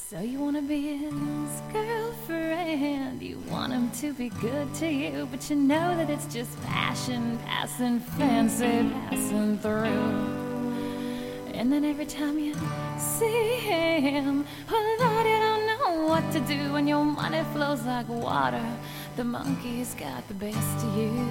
So you wanna be his girlfriend, you want him to be good to you, but you know that it's just fashion, passing, fancy, passing through. And then every time you see him, oh Lord, you don't know what to do, and your money flows like water. The monkey's got the best of you.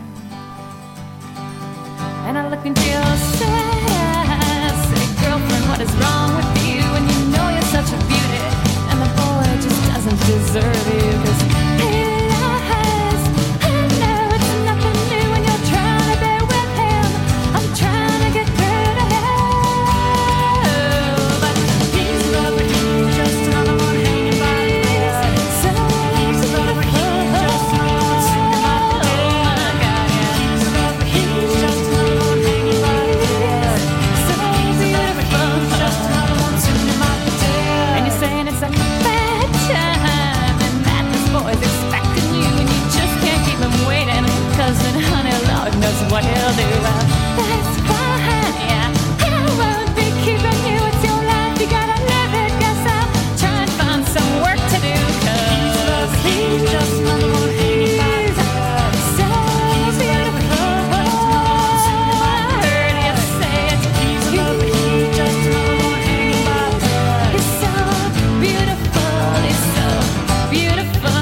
And I look into your eyes, say, girlfriend, what is wrong with you? And you know you're such a beauty, and the boy just doesn't deserve you, 'cause he lies. I know it's nothing new when you're trying to be with him. I'm trying to get through to him, but he's loving you, just another one hanging by the thread. So he's loving you, just another one sitting by the bed. Oh my God, yeah. He's loving you, just another one hanging by the thread. So beautiful, just another one sitting by the bed. And you're saying it's a bad time, and that this boy's expecting you, and you just can't keep him waiting, 'cause then honey, Lord knows what he'll do. Well, that's fine, yeah, I won't be keeping you, it's your life, you gotta live it. Guess I'll try and find some work to do, 'cause he's just another one hanging by the thread. So beautiful, I heard you say it. He's loving you, just another one hanging by the thread. He's so beautiful, he's so beautiful.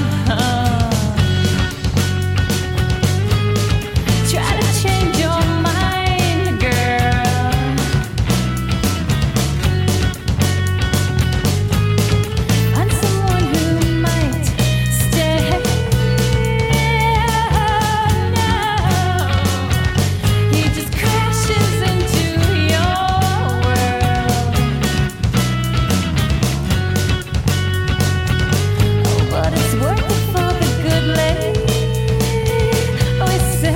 Try to change your mind, girl. Find someone who might stay. No, he just crashes into your world. Oh, but it's worth it for the good lady. We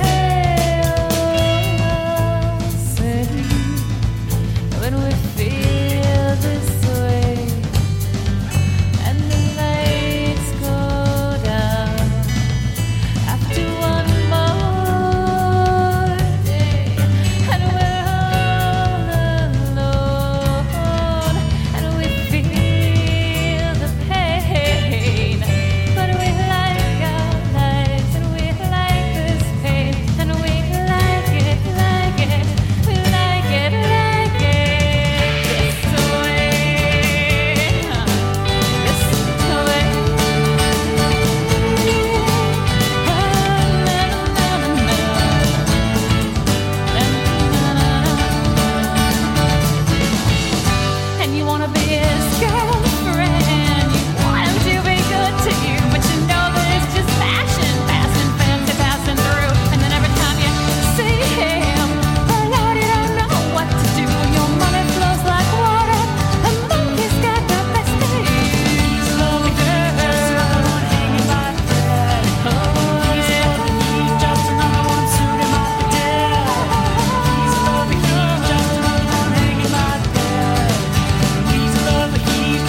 say when we feel this way, and the lights go down after one more day, and we're all alone, and we feel the pain, but we like our lives, and we like this pain, and we like it, we like it this way, this way. And you wanna be his girlfriend, you want him to be good to you, but you know that it's just fashion, passing, fancy, passing through. And then every time you see him, oh Lord, you don't know what to do, and your money flows like water. The monkey's got the best of you. He's loving girl, just another one hanging by the thread. Oh yeah, just another one suiting my dead. He's loving you, just another one hanging by the thread. He's loving you,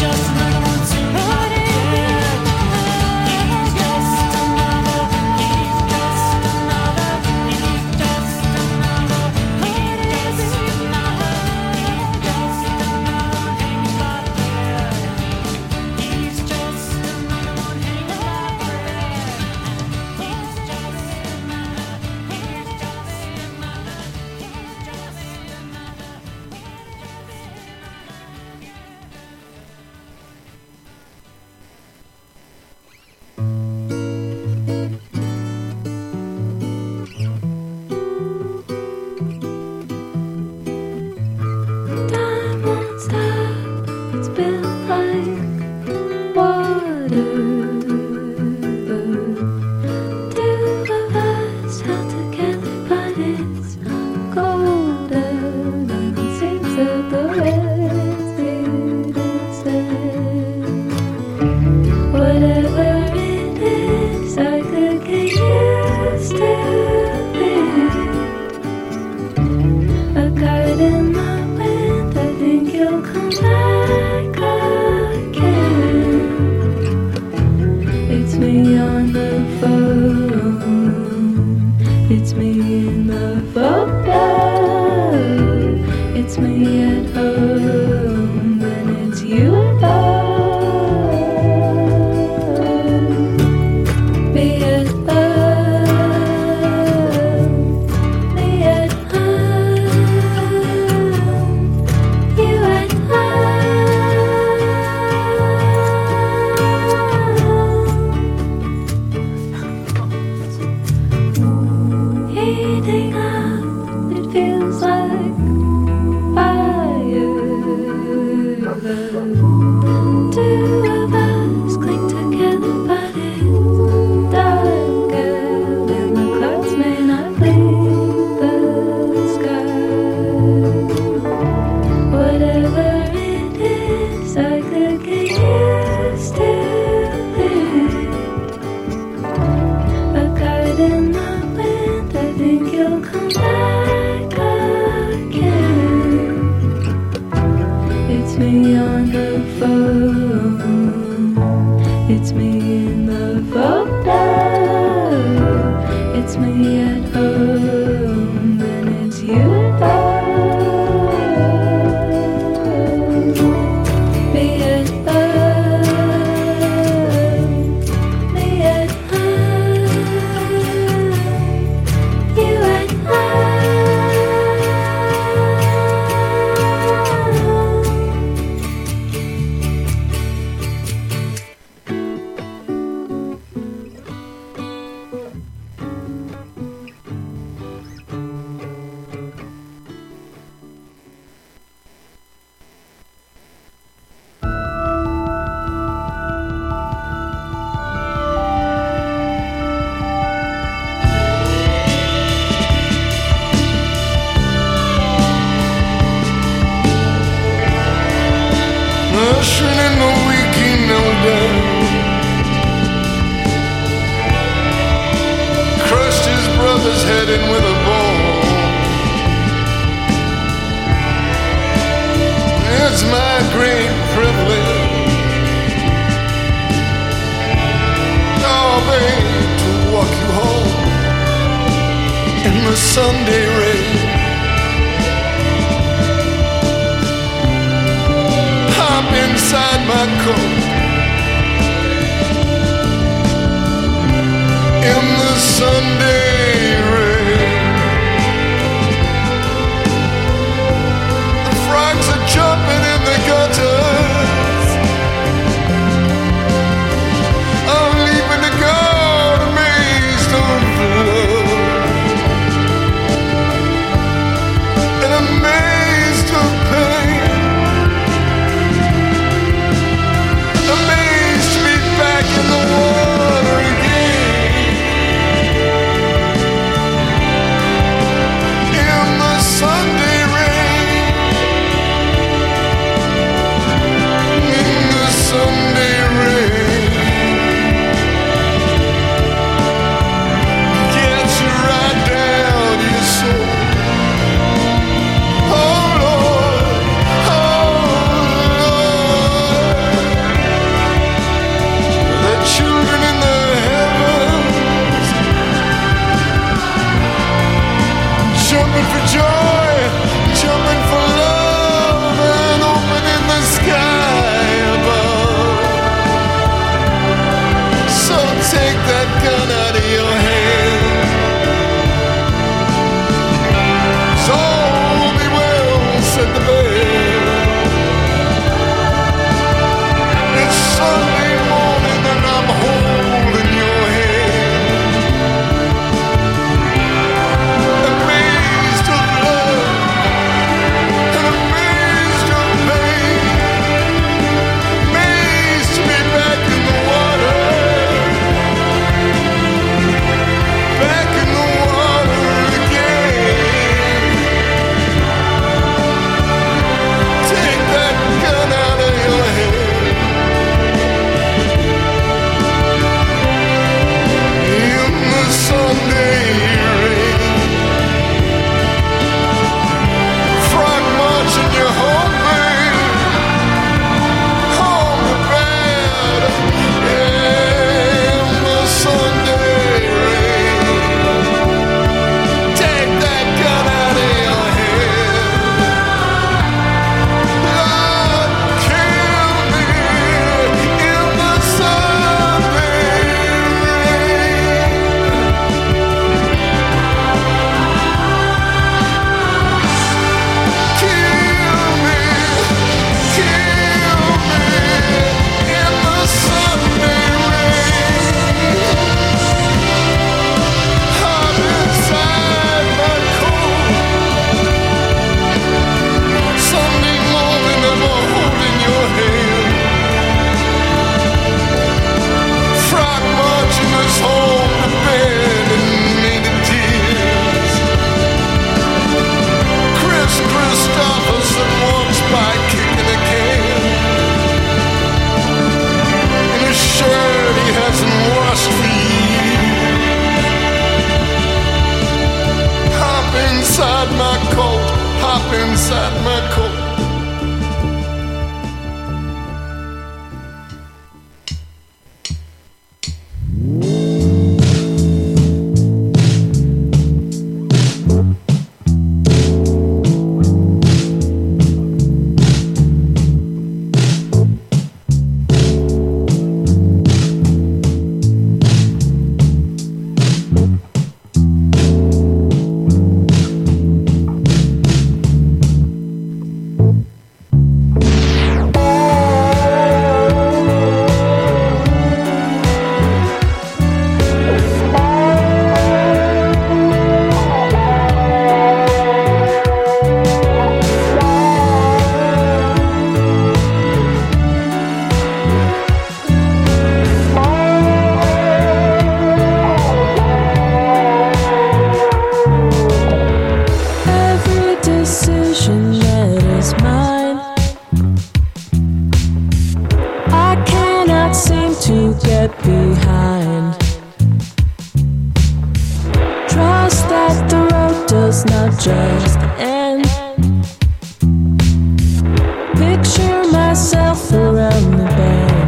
cannot seem to get behind. Trust that the road does not just end. Picture myself around the bend.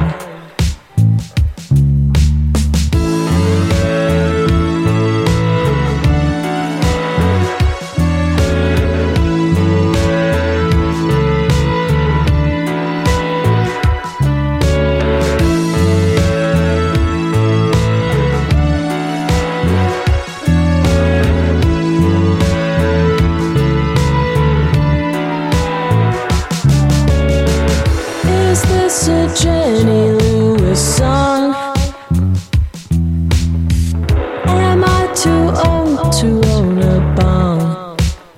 Is a Jenny Lewis song? Or am I too old to own a bong?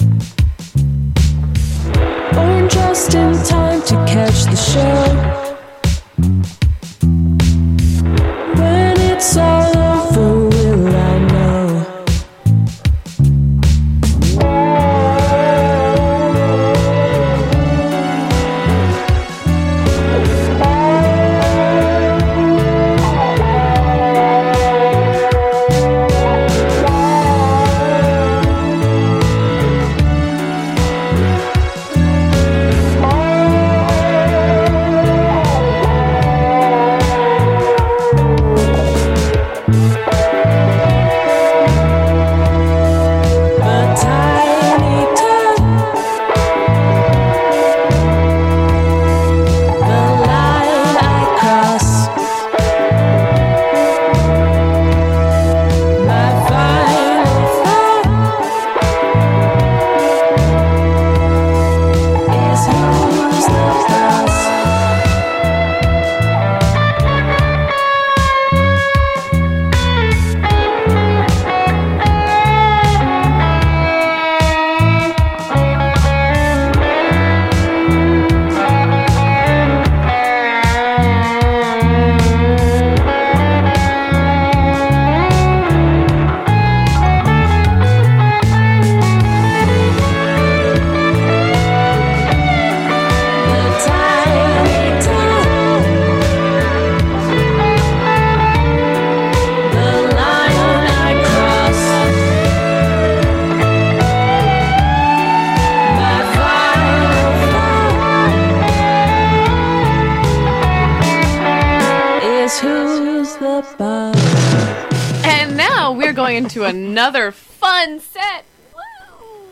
Born just in time to catch the show. When it's all over, will I know? And now we're going into another fun set. Woo!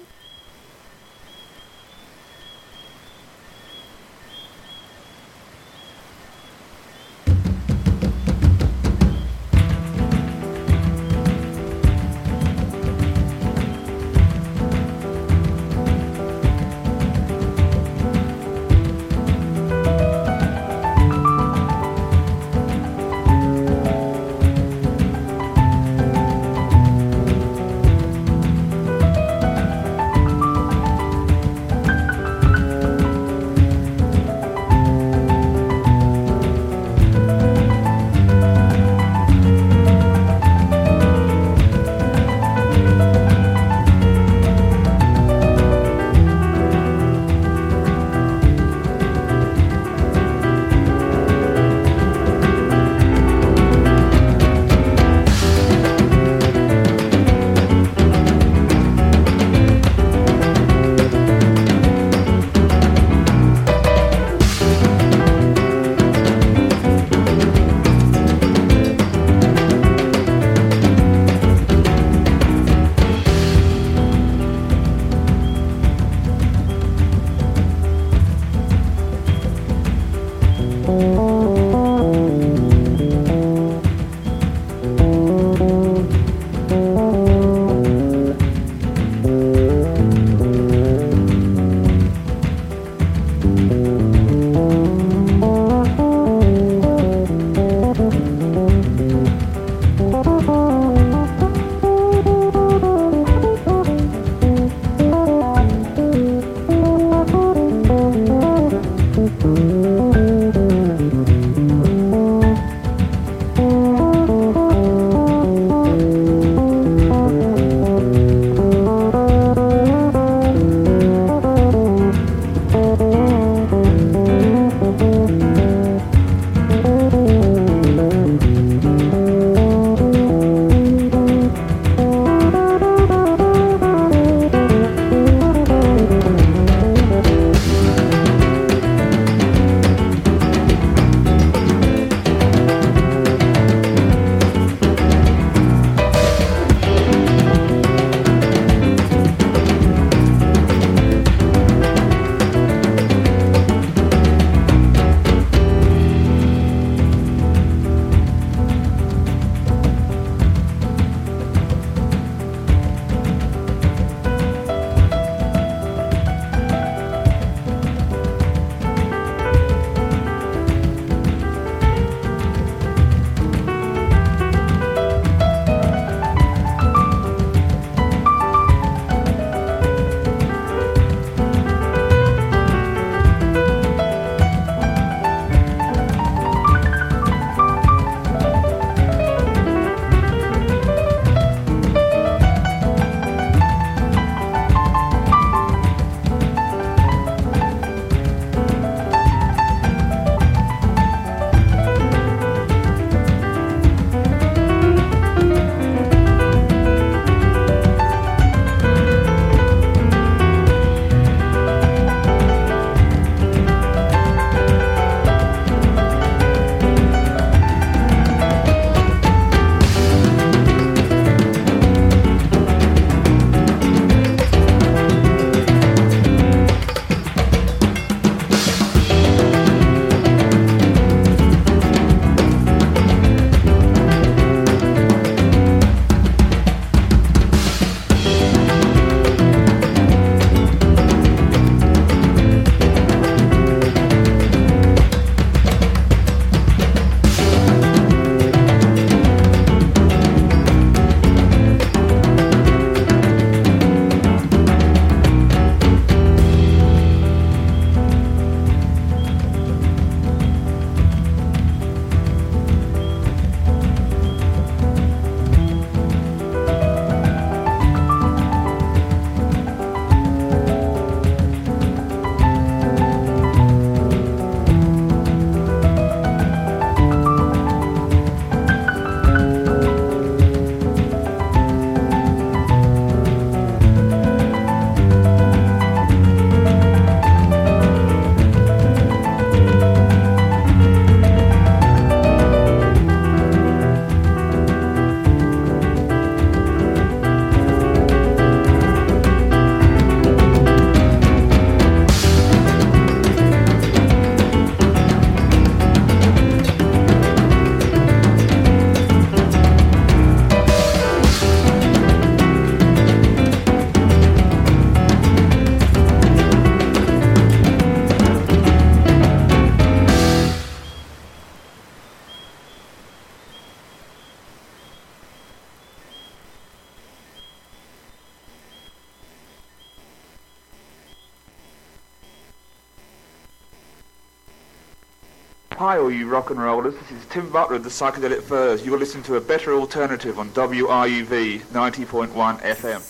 Hi all you rock and rollers, this is Tim Butler of the Psychedelic Furs. You're listening to a better alternative on WRUV 90.1 FM.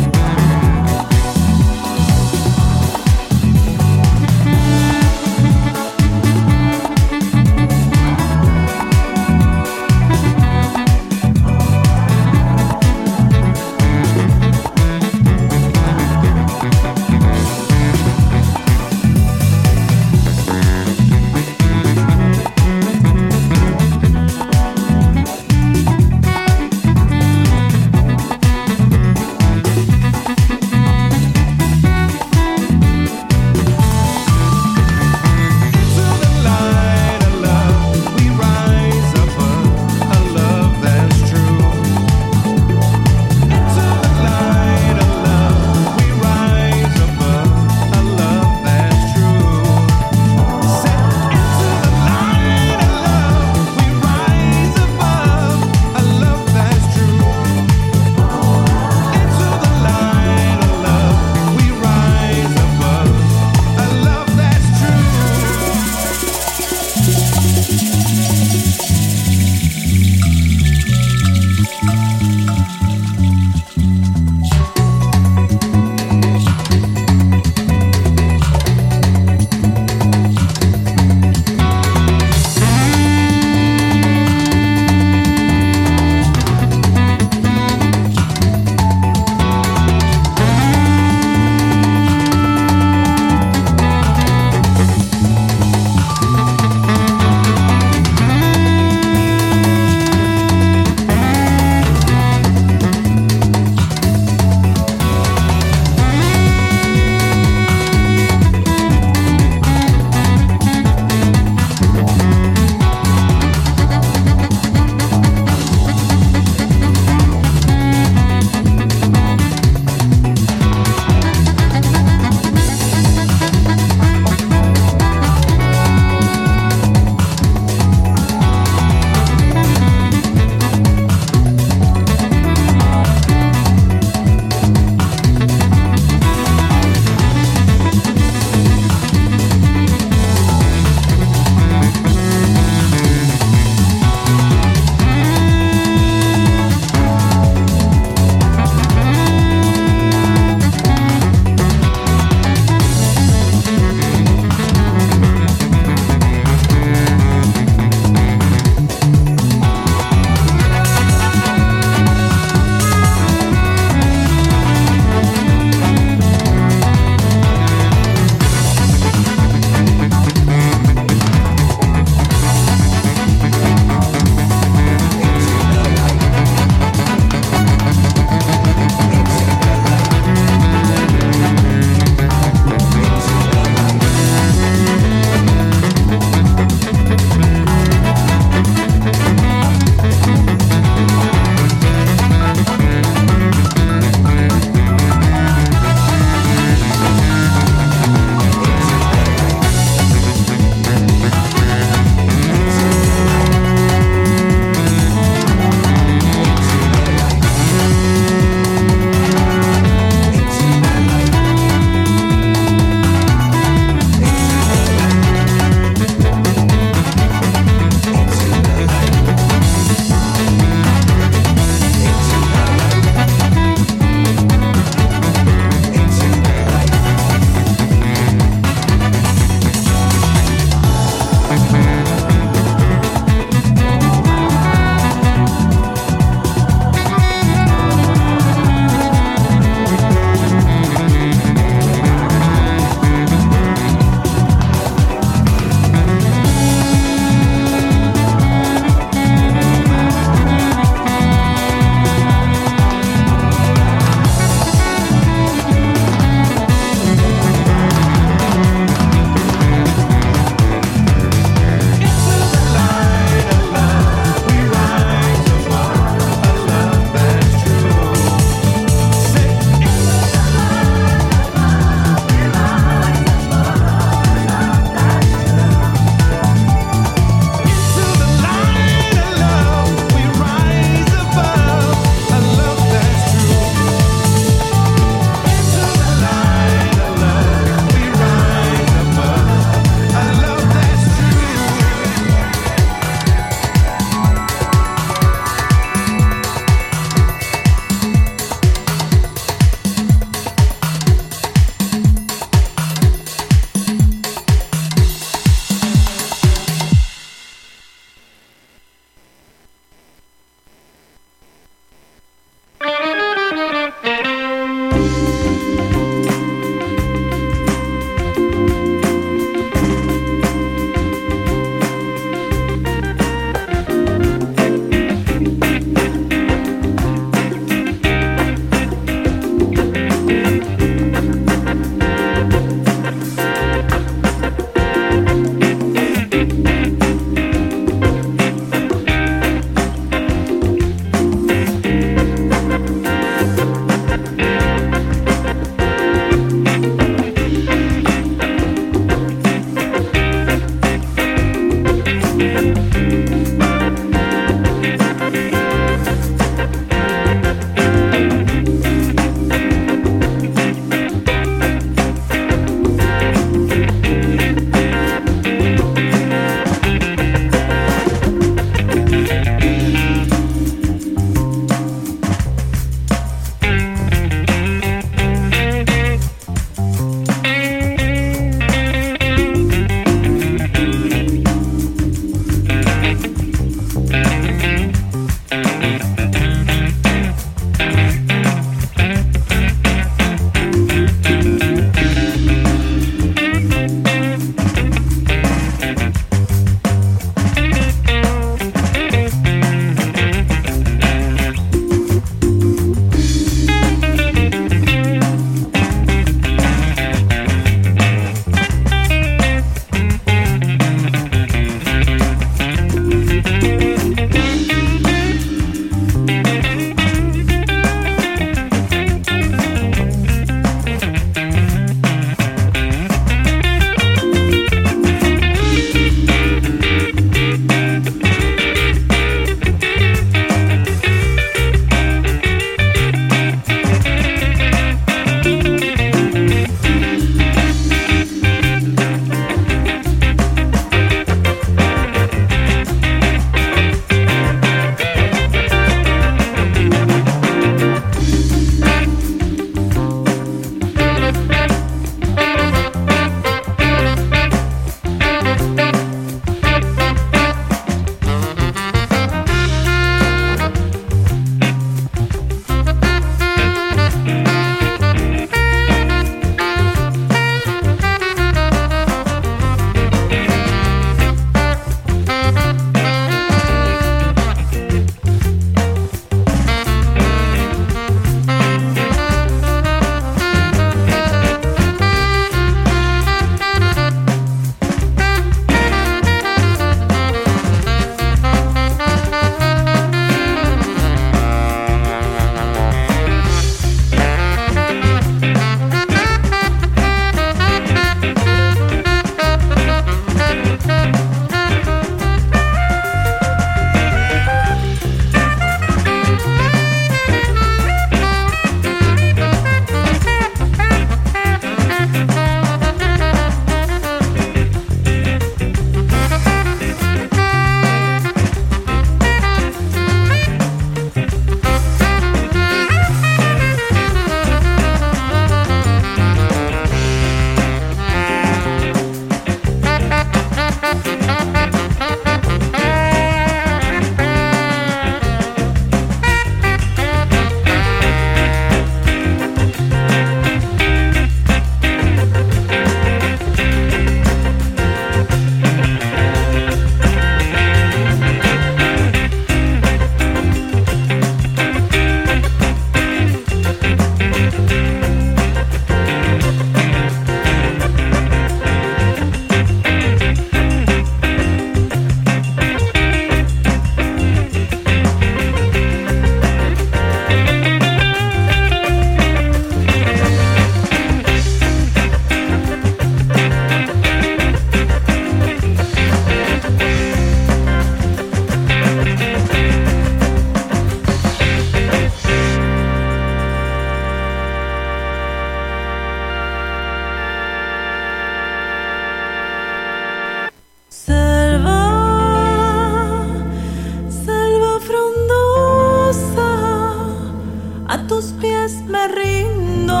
a tus pies me rindo,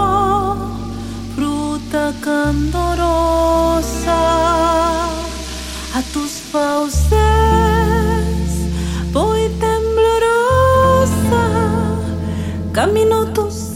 fruta candorosa, a tus fauces voy temblorosa, camino tus